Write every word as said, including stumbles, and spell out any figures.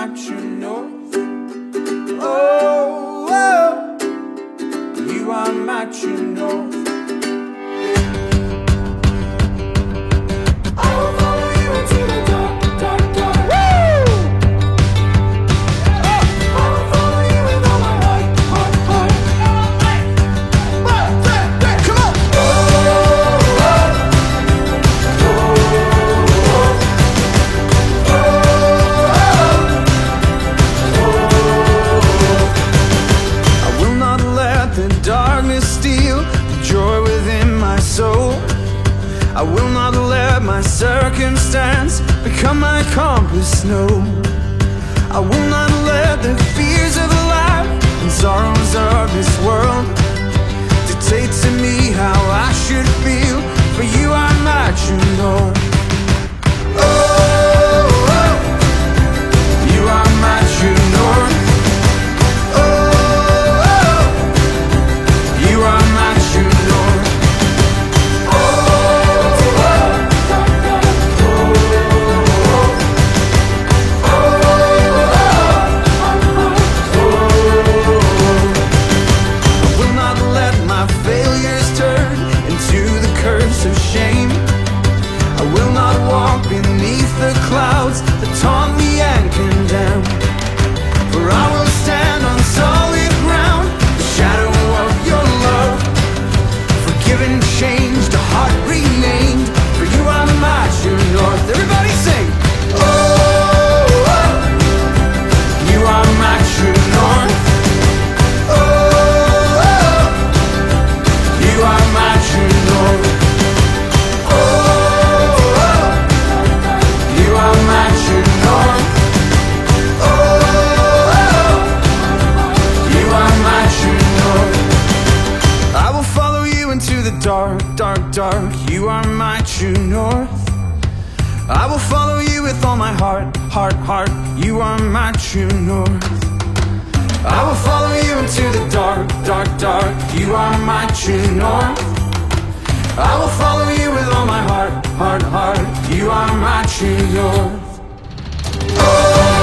my true north. Oh, oh, you are my true north. I will not let my circumstance become my compass, no. I will not let the fears of life and sorrows of this world dictate to me how I should feel, for you are my true north. Oh, oh, you are my true north. Oh, oh, you are my true north. Of shame, I will not walk beneath the clouds that taunt me and condemn, for I will stand on solid ground, the shadow of your love, forgiven, changed, a heart renamed, for you are my true north. Everybody sing! Oh, oh, you are my true north. Oh, oh, you are my true north. Dark, dark, dark, you are my true north. I will follow you with all my heart, heart, heart, you are my true north. I will follow you into the dark, dark, dark, you are my true north. I will follow you with all my heart, heart, heart, you are my true north. Oh!